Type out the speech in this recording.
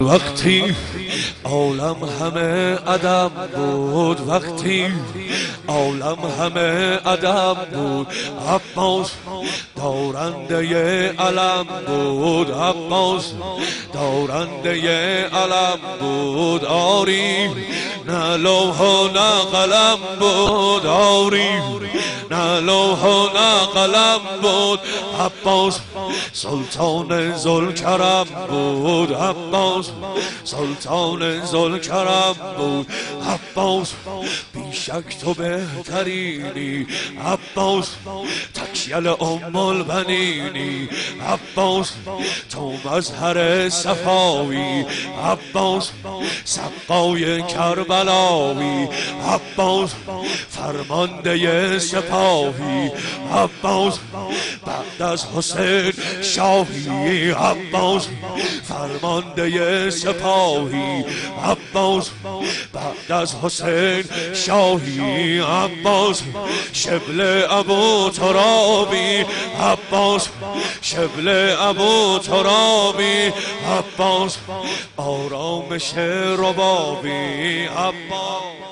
وقتی عالم همه عدم بود، وقتی عالم همه عدم بود، عباس دارنده علم بود، عباس دارنده علم بود. آری نه لوح و نه قلم بود، آری نه لوح و نه قلم بود. عباس سلطان ذوالکرم بود، عباس سلطان ذوالکرم بود. عباس بیشک تو بهترینی، عباس تکیل ام البنینی، عباس تو مظهر صفایی، عباس سقای کربلاوی، عباس فرمانده سپاهی، عباس بعد از حسین شاهی، عباس فرمانده سپاهی، عباس بعد از حسین شاهی، عباس شبل ابو ترابی، عباس شبل ابو ترابی، عباس آرامش ربابی، عباس